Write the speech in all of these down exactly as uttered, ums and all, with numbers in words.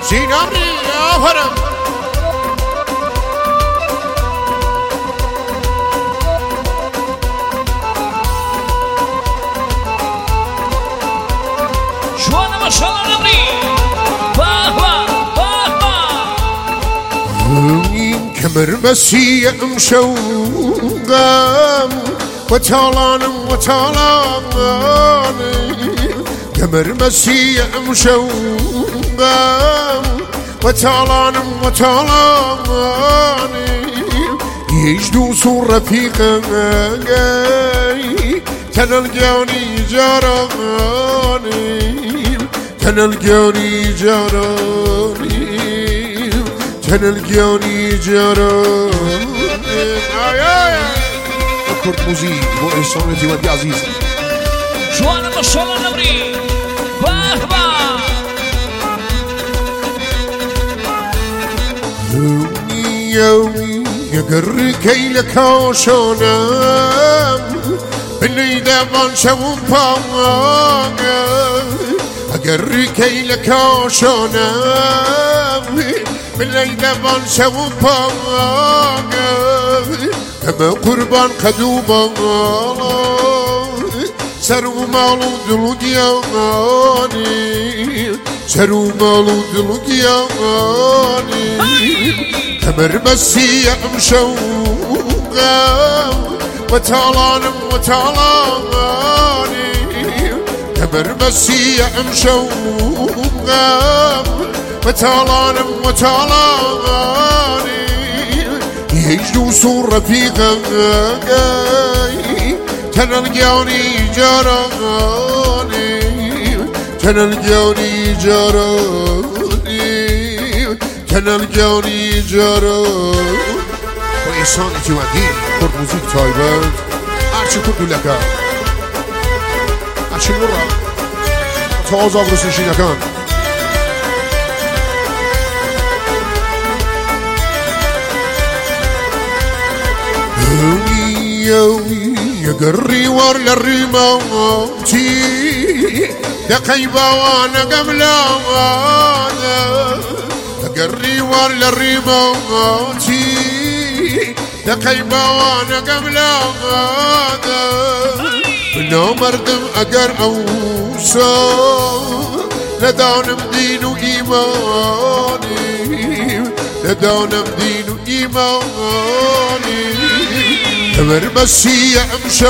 سینامری آفرم جوانه ماشاءالله نمری باه باه باه باه این کمر مسیحم شوقم و تالانم و تالانم کمر مسیحم شوقم و تالانم و تالانم يجدوس رفيقي تنلقوني جاراني تنلقوني جاراني تنلقوني جاراني كرد موزيك بو إنسانتي ودي عزيزي جوانا ما شاء الله نوري باه باه يومي يومي يقر كيلك وشونام بني دبان شوم باغ اقر كيلك وشونام بني دبان شوم باغ اما قربان قدوبا سرو مالو دلو دياني سرو مالو دلو دياني كمر مسيح مشوقة وتالانم وتالاني كمر مسيح مشوقة وتالانم وتالاني يجلس رفيقا تنلقوني جاراني تنلقوني جاراني تنلقوني جاراني وإنسان اتوادي كرد موزيك تايبات هرچی کرد لکه هرچی نورا تازه برسون شینکن يومي يومي يقري ورا الرماتي دقيبة وانا قبلانا يقري ورا الرماتي دقيبة وانا قبلانا منو مردم اقر اوسا لدانم دين وإيماني لدانم دين وإيماني كمر مسيح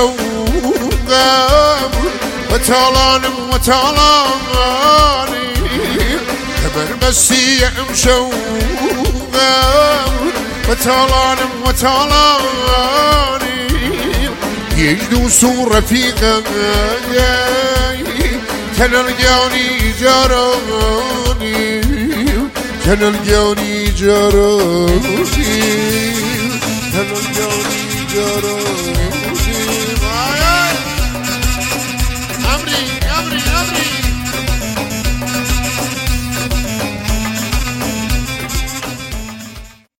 مشوقة وتالانم وتالاني كمر مسيح مشوقة وتالانم وتالاني يجدوس رفيقا تنلقوني جاراني تنلقوني جاراني تنلقوني جاراني